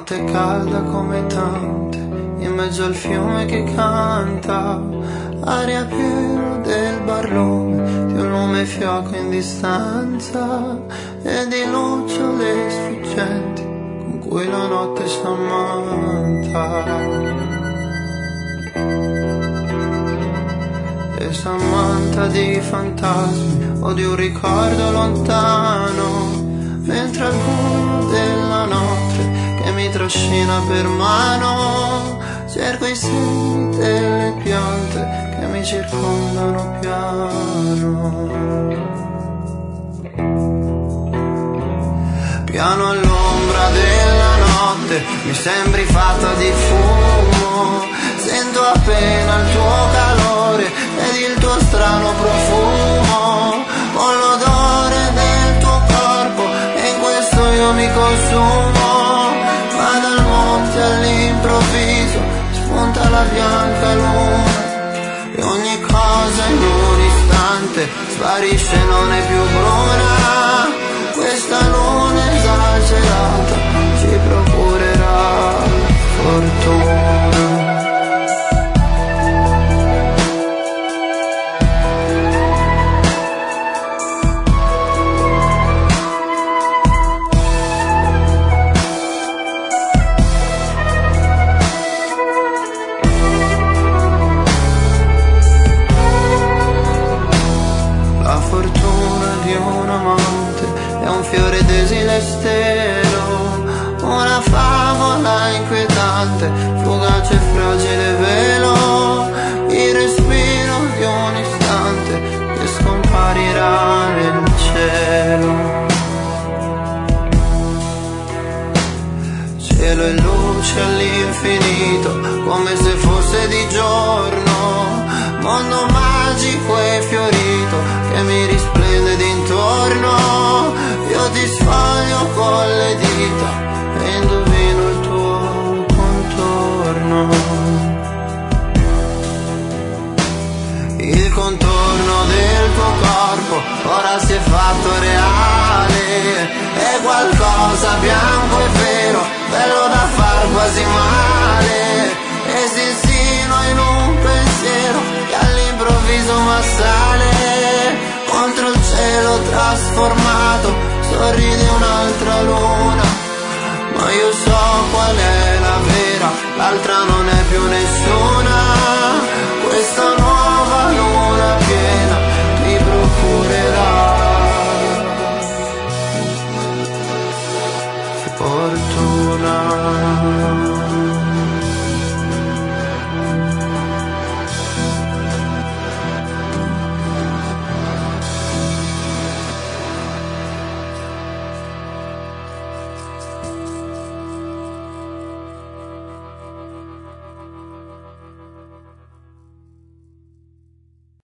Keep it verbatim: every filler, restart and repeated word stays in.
notte calda come tante, in mezzo al fiume che canta, aria piena del barlume di un lume fioco in distanza, e di lucciole sfuggenti con cui la notte s'ammanta. E s'ammanta di fantasmi o di un ricordo lontano, mentre al buio della notte che mi trascina per mano cerco i segni delle piante che mi circondano piano. Piano all'ombra della notte mi sembri fatta di fumo, sento appena il tuo calore ed il tuo strano profumo, con l'odore del tuo corpo, e in questo io mi consumo. Ma dal monte all'improvviso spunta la bianca luna, e ogni cosa in un istante sparisce, non è più bruna. Questa luna esagerata ci procurerà fortuna. La fortuna di un amante è un fiore d'esile stelo, una favola inquietante, fugace e fragile velo, il respiro di un istante che scomparirà nel cielo. Cielo e luce all'infinito, come se fosse di giorno, mondo magico e fiorito che mi risplende d'intorno. Io ti sfoglio con le dita e indovino il tuo contorno. Il contorno del tuo corpo ora si è fatto reale, è qualcosa bianco e vero, bello da far quasi male, e si insinua in un pensiero che all'improvviso m'assale. Contro il cielo trasformato sorride un'altra luna, ma io so qual è la vera, l'altra non è più nessuna. Questa nuova luna piena mi procurerà fortuna.